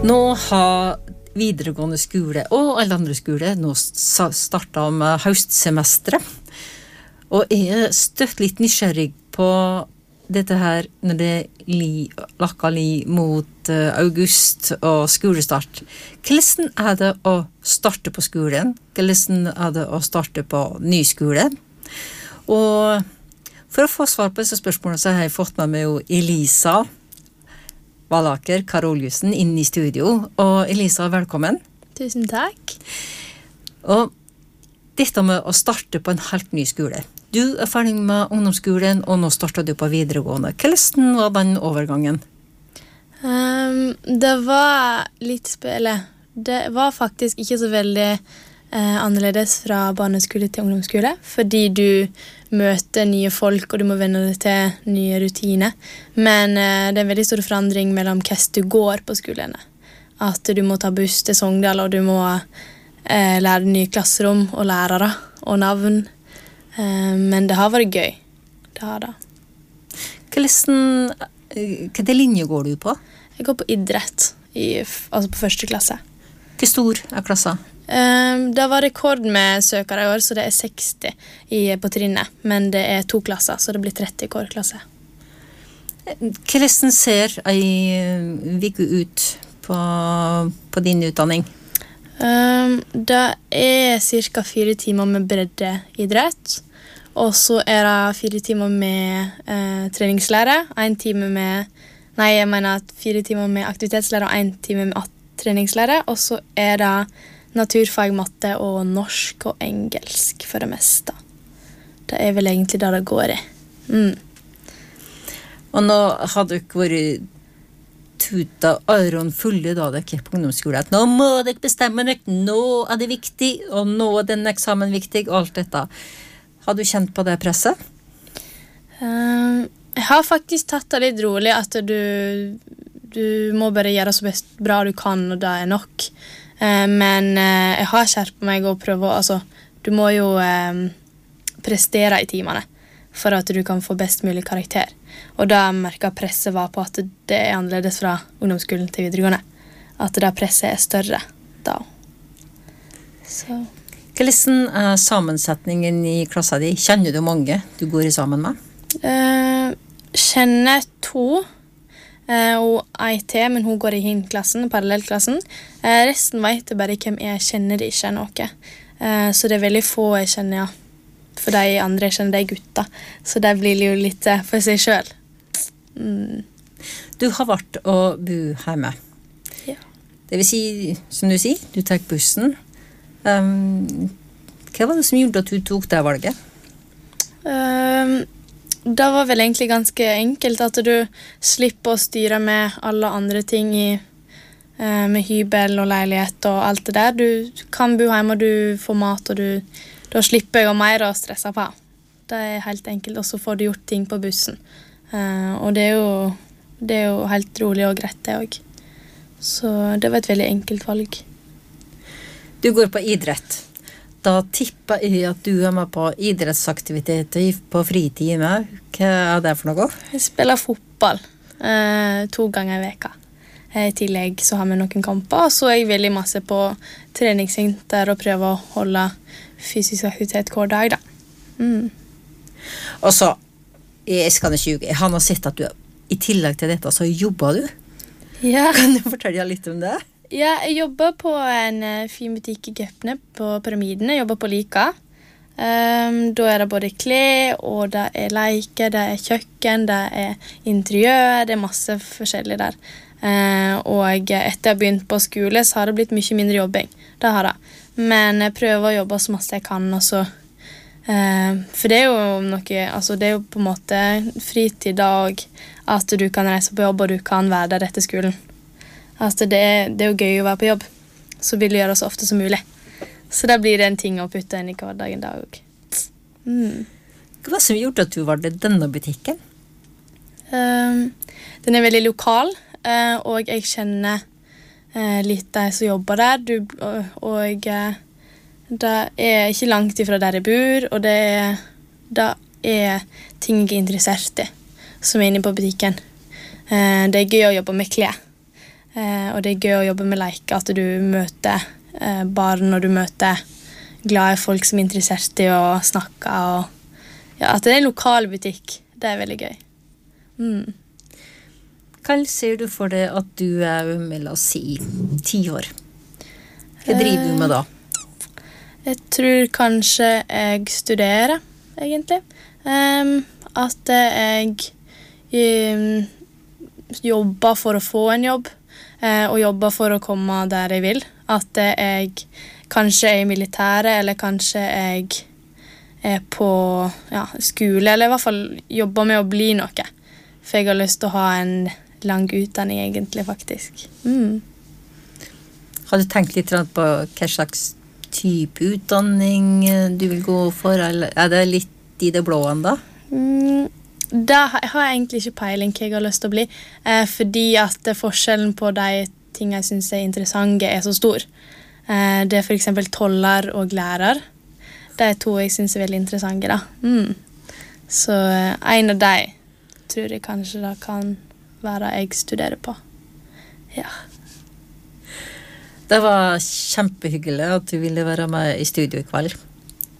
Nå har videregående skole og alle andre skoler nå startet med høstsemestre. Og jeg er støtt litt nysgjerrig på dette her når det lakker mot august og skolestart. Hvordan er det å starte på skolen? Hvordan er det å starte på ny skole? Og for å få svar på disse spørsmålene så har jeg fått med meg jo Elisa Valaker Karoliussen inn i studio. Og Elisa, velkommen. Tusen takk. Og dette med å starte på en helt ny skole. Du er ferdig med ungdomsskolen, og nå starter du på videregående. Hvordan var den overgangen? Det var litt det var faktisk ikke så veldig annerledes fra barneskole til ungdomsskole, fordi du møter nye folk, og du må venne deg til nye rutiner. Men det er en veldig stor forandring mellom hvordan du går på skolene. At du må ta buss til Sogndal, og du må lære nye klasserom og lærere og navn. Men det har vært gøy. Det har det. Hvilken linje går du på? Jeg går på idrett, altså på første klasse. Hvor stor er klassen? Det var rekord med søkere i år, så det er 60 på trinnet. Men det er 2 klasser, så det blir 30 i hver klasse. Hvordan ser en uke ut på din utdanning? Det er cirka 4 timer med breddeidrett, og så er det 4 timer med treningslære, 4 timer med aktivitetslære og 1 time med treningslære, og så er det naturfag, matte og norsk og engelsk for det meste. Det er vel egentlig det det går i. Og nå har du ikke vært tuta øron fulle da dere på ungdomsskolen. At nå må dere bestemme dere, nå er det viktig, og nå er den eksamen viktig, og alt dette. Har du kjent på det presset? Jeg har faktisk tatt det litt rolig, at du må bare gjøre så bra du kan, og det er nok. Men jeg har skjerpet meg og prøvd, du må jo prestere i timene for at du kan få best mulig karakter. Og da merket presset var på at det er annerledes fra ungdomsskolen til videregående. At det presset er større da. Så. Hvordan er sammensetningen i klassen din? Kjenner du mange du går sammen med? Kjenner 2. Og ei til, men hun går i hin-klassen, parallellklassen. Resten vet jeg bare hvem jeg kjenner de ikke noe. Så det er veldig få jeg kjenner, ja. For de andre jeg kjenner de gutta. Så de blir jo litt for seg selv. Du har vært å bo hjemme. Ja. Det vil si, som du sier, du tar bussen. Hva var det som gjorde at du tok det valget? Det var vel egentlig ganske enkelt at du slipper å styre med alle andre ting med hybel og leilighet og alt det der. Du kan bo hjemme, og du får mat, og da slipper jeg mer å stresse på. Det er helt enkelt, og så får du gjort ting på bussen. Og det er jo helt rolig og greit det også. Så det var et veldig enkelt valg. Du går på idrett. Da tipper jeg at du er med på idrettsaktiviteter på fritiden. Hva er det for noe? Jeg spiller fotball 2 ganger i veka. I tillegg så har vi noen kamper, og så er jeg veldig masse på treningssenter og prøver å holde fysisk aktivitet hver dag da. Og så, jeg skal ikke ljuge, jeg har nå sett at du i tillegg til dette så jobber du. Ja. Kan du fortelle litt om det? Ja, jeg jobber på en fin butikk i Gøpne på Pyramiden. Jeg jobber på Lika. Da er det både klær, og det er leker, det er kjøkken, det er interiør, det er masse forskjellig der. Og etter jeg har begynt på skole, så har det blitt mye mindre jobbing. Det har det. Men jeg prøver å jobbe så masse jeg kan, også. For det er jo noe, det er jo på en måte fritid og at du kan reise på jobb, og du kan være der etter skolen. Det er jo gøy å være på jobb, så vil du gjøre det så ofte som mulig. Så da blir det en ting å putte inn i hverdagen da også. Hva var det som gjorde at du valgte denne butikken? Den er veldig lokal, og jeg kjenner litt de som jobber der, og det er ikke langt ifra der jeg bor, og det er ting jeg er interessert i, som er inne på butikken. Det er gøy å jobbe med klær. Og det gøy å jobbe med leker, at du møter barn, og du møter glade folk som interessert i å snakke, og ja, at det en lokal butikk. Det veldig gøy. Hva ser du for deg at du la oss si, 10 år? Hva driver du med da? Jeg tror kanskje jeg studerer, egentlig. At jeg jobber for å få en jobb, og jobber for å komme der jeg vil. At jeg kanskje i militæret, eller kanskje jeg på skole, eller i hvert fall jobber med å bli noe. For jeg har lyst til å ha en lang utdanning, egentlig, faktisk. Har du tenkt litt på hva slags type utdanning du vil gå for, eller det litt i det blå enda? Da har jeg egentlig ikke peiling hva jeg har lyst til å bli, fordi at forskjellen på de ting jeg synes interessante så stor. Det for eksempel toller og lærer. Det to jeg synes veldig interessante da. Så en av de tror jeg kanskje da kan være jeg studerer på. Ja. Det var kjempehyggelig at du ville være med i studio i kveld.